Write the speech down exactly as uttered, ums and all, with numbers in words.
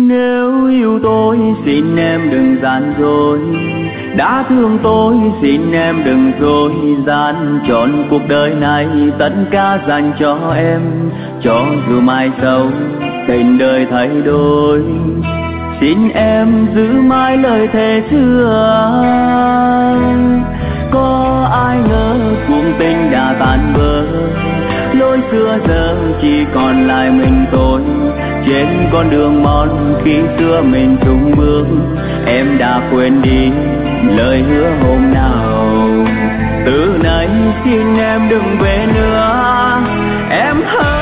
Nếu yêu tôi xin em đừng gian dối, đã thương tôi xin em đừng dối gian, chọn cuộc đời này tất cả dành cho em, cho dù mai sau tình đời thay đổi. Xin em giữ mãi lời thề xưa, có ai ngờ cuộc tình đã tan vỡ, lối xưa giờ chỉ còn lại mình tôi. Trên con đường mòn khi xưa mình chung bước, em đã quên đi lời hứa hôm nào. Từ nay xin em đừng về nữa, em hỡi